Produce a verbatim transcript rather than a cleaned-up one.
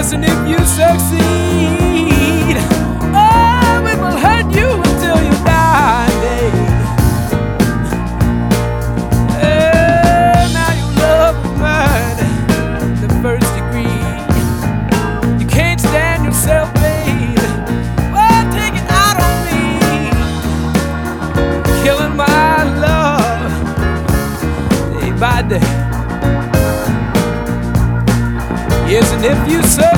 Yes, and if you succeed, oh, it will hurt you until you die, babe. Eh, now your love was murder, the first degree. You can't stand yourself, babe. Oh, take it out on me, killing my love day by day. Yes, and if you succeed,